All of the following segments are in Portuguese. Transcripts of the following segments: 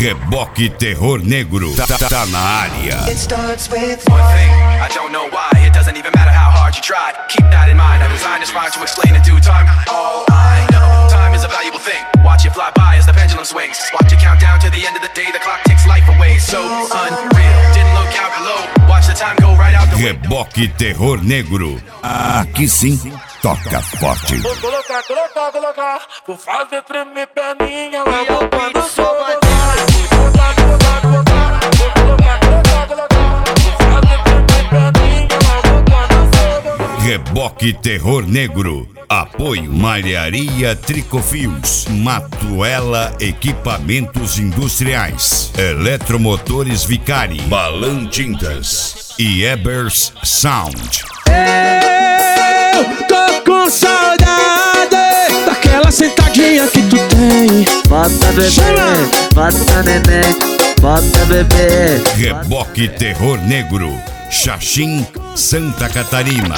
Reboque Terror Negro tá na área. It starts with one thing, I don't know why. It doesn't even matter how hard you try. Keep that in mind, I designed this rhyme to explain in due time. All I know, time is a valuable thing. Watch it fly by as the pendulum swings. Watch it count down to the end of the day. The clock takes life away, so unreal. Didn't look out below, watch the time go right out the window. Reboque Terror Negro. Aqui sim, toca forte. Vou colocar, vou fazer tremer perninha logo quando sou Reboque Terror Negro. Apoio Malharia Tricofios, Matuela Equipamentos Industriais, Eletromotores Vicari, Balan Tintas e Ebers Sound. Eu tô com saudade daquela sentadinha que tu tem. Bota bebê, bota neném, bota bebê. Reboque Terror Negro, Xaxim, Santa Catarina.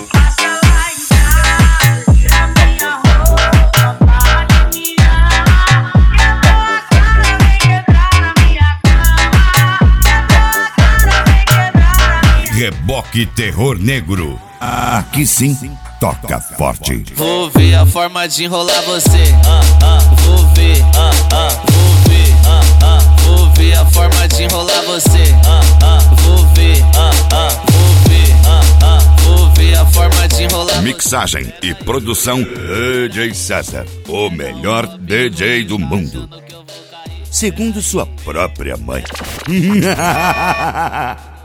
Reboque Terror Negro. Aqui sim, toca forte. Vou ver a forma de enrolar você. Vou ver, vou ver, vou ver a forma de enrolar você. Vou ver, vou ver, vou ver a forma de enrolar. Mixagem e produção DJ César, o melhor DJ do mundo, segundo sua própria mãe.